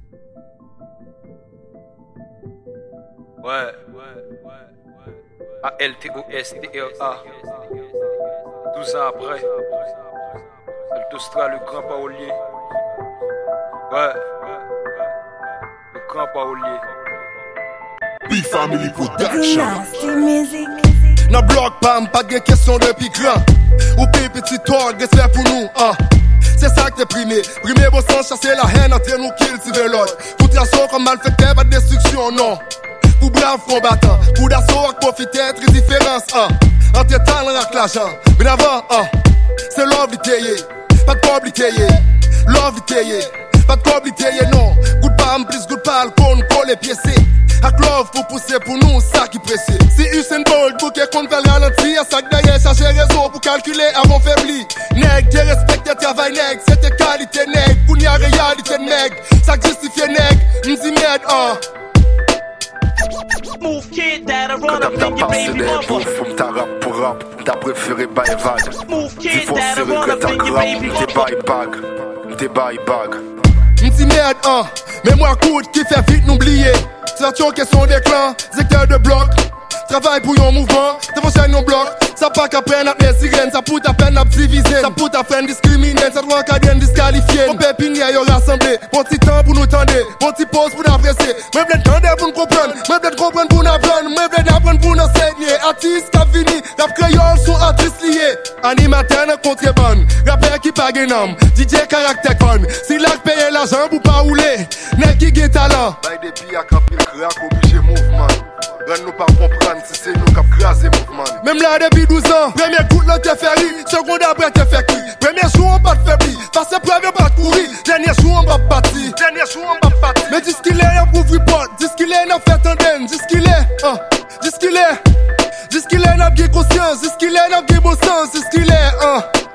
Ouais. A-L-T-O-S-T-R-A. 12 ans après. Altostra, le grand parolier. Ouais. Le grand parolier. B-Family Production. Nasty music. Nan blok pam, pas de question depuis grand. Ou pay petit tort, respect pour nous, hein. C'est ça que t'es primé. Primé bon sens, chasser la haine entre nous, kill si veut l'autre. Pour traçon comme malfaiteur, pas de destruction, non. Pour brave combattant, pour d'assaut, à profiter, très différence, hein. Entre talent avec l'argent, bien avant, hein. C'est l'envie pas de compliqué, l'envie pas de compliqué, non. Good pam, plus good pal, qu'on colle les pièces. Ak love pour pousser pour nous, ça qui pressé. Si Usain Bolt pour qu'on va le ralentir, ça que derrière chercher raison pour calculer avant faibli. Nèg, t'es respecté travail nèg, c'est tes qualités nèg, pour n'y a réalité nèg, ça justifie nèg, m'di merde, Move kid that I run up in your baby mother. From ta rap pour rap, t'as préféré by Evad. Move kid that I run up in your baby mother. T'es by bag. M'di merde, mais moi coude qui fait vite n'oublier. C'est question des clans, secteur de bloc. Travail pour yon mouvement, t'es prochain yon bloc. Ça pas qu'à prendre les sirènes, ça pour ta peine à diviser. Ça pour ta peine discriminer, ça doit qu'à bien disqualifier. Mon pépinière yon rassemblé, bon petit temps pour nous tendre, bon petit pause pour nous apprécier. Moi v'l'en tendre pour nous comprendre, moi v'l'en comprendre pour nous apprendre, moi v'l'en apprendre pour nous enseigner. Artistes qui vini, rap créole sont artistes liés. Animateur de contrebande, rappeur qui pas gagnant, DJ caractère con. Si l'art paye l'argent pour pas rouler, n'est qui gagne talent. Bail des billes à camper le crack, obligé mouvement. Rend nous pas comprendre si c'est nous qui avons crasé mouvement. Même là depuis 12 ans, premier coup là t'es fait rire, seconde après t'es fait qui. Premier jour on pas de faibli, parce que premier pas de courir, dernier jour on va partir, mais dis qu'il est un pauvre report, dis qu'il est un fait tendance, dis qu'il est n'a bien conscience, dis qu'il est n'a bien bon sens, dis qu'il est